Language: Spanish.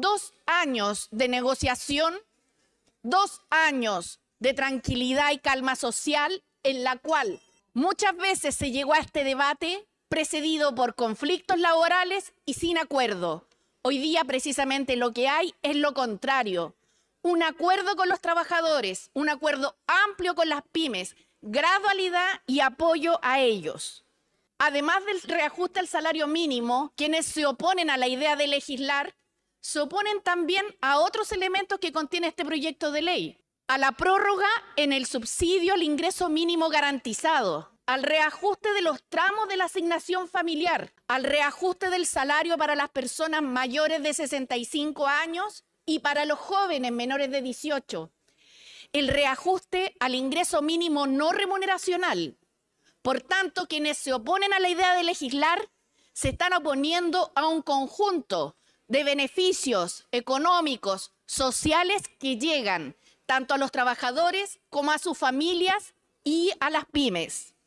2 años de negociación, 2 años de tranquilidad y calma social, en la cual muchas veces se llegó a este debate precedido por conflictos laborales y sin acuerdo. Hoy día precisamente lo que hay es lo contrario. Un acuerdo con los trabajadores, un acuerdo amplio con las pymes, gradualidad y apoyo a ellos. Además del reajuste al salario mínimo, quienes se oponen a la idea de legislar, se oponen también a otros elementos que contiene este proyecto de ley. A la prórroga en el subsidio al ingreso mínimo garantizado, al reajuste de los tramos de la asignación familiar, al reajuste del salario para las personas mayores de 65 años y para los jóvenes menores de 18. El reajuste al ingreso mínimo no remuneracional. Por tanto, quienes se oponen a la idea de legislar se están oponiendo a un conjunto de beneficios económicos, sociales que llegan tanto a los trabajadores como a sus familias y a las pymes.